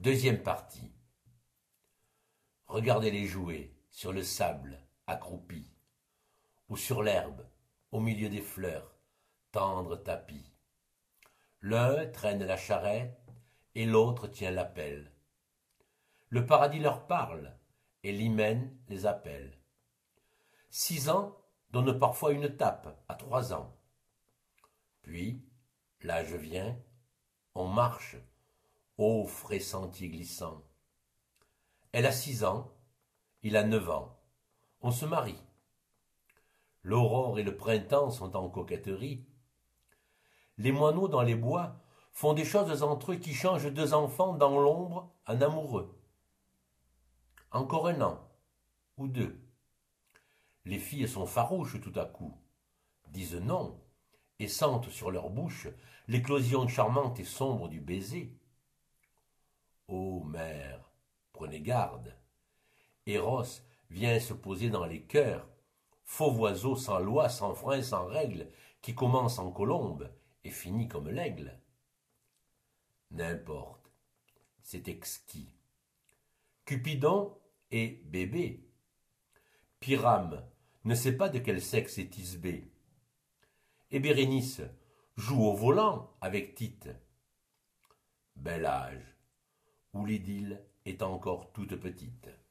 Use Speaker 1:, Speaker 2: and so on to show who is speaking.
Speaker 1: Deuxième partie. Regardez-les jouer sur le sable, accroupis, ou sur l'herbe, au milieu des fleurs, tendre tapis. L'un traîne la charrette et l'autre tient la pelle. Le paradis leur parle et l'hymen les appelle. 6 ans donnent parfois une tape à 3 ans. Puis, l'âge vient, on marche, ô frais sentier glissant. Elle a 6 ans, il a 9 ans. On se marie. L'aurore et le printemps sont en coquetterie. Les moineaux dans les bois font des choses entre eux qui changent 2 enfants dans l'ombre en amoureux. Encore 1 an, ou 2. Les filles sont farouches tout à coup, disent non, et sentent sur leur bouche l'éclosion charmante et sombre du baiser. Ô mère, prenez garde. Eros vient se poser dans les cœurs, fauve oiseau sans loi, sans frein, sans règle, qui commence en colombe et finit comme l'aigle. N'importe, c'est exquis. Cupidon est bébé. Pyrame ne sait pas de quel sexe est Thisbé. Et Bérénice joue au volant avec Tite. Bel âge, où l'idylle est encore toute petite.